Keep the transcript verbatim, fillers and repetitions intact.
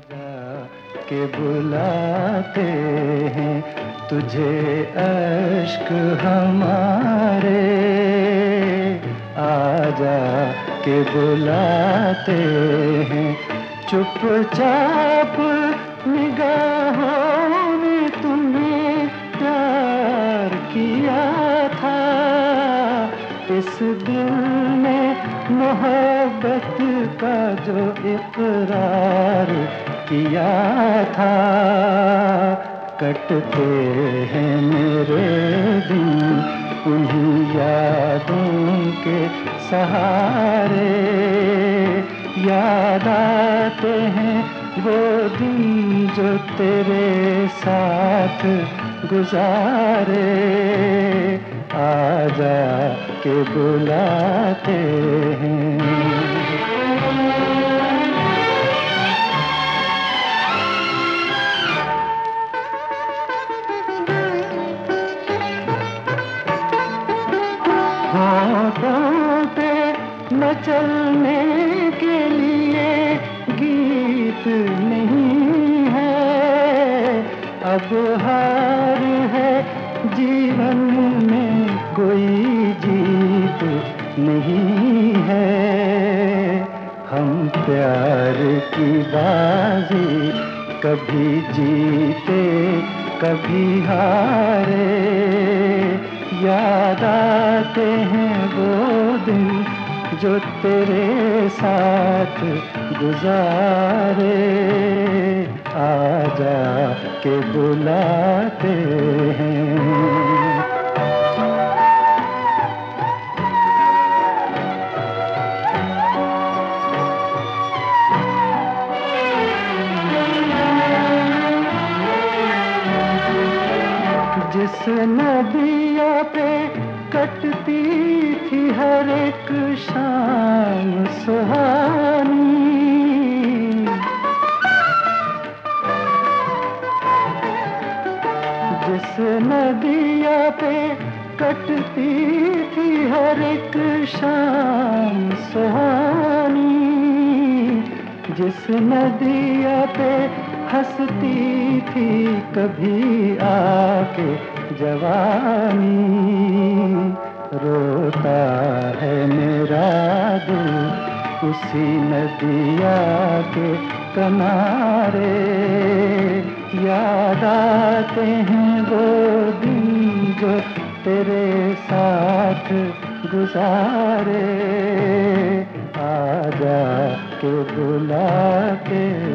आजा के बुलाते हैं तुझे अश्क हमारे, आजा के बुलाते हैं। चुपचाप निगाहों ने तुम्हें प्यार किया था, इस दिल ने मोहब्बत का जो इकरार किया था। कटते हैं मेरे दिन उन्हीं यादों के सहारे, याद आते हैं वो दिन जो तेरे साथ गुजारे, आजा के बुलाते हैं। होठों पे न चलने के लिए गीत नहीं है, अब हार है जीवन में कोई जीत नहीं है। हम प्यार की बाजी कभी जीते कभी हारे, याद आते हैं वो दिन जो तेरे साथ गुजारे, आजा के बुलाते हैं। जिस नदिया पे कटती थी हर एक शाम सुहानी, जिस नदिया पे कटती थी हर एक शाम सुहानी, जिस नदिया पे हंसती थी कभी आके जवानी, रोता है मेरा दिल उसी नदिया के किनारे, याद आते हैं वो दिन जो तेरे साथ गुजारे, आजा के बुलाते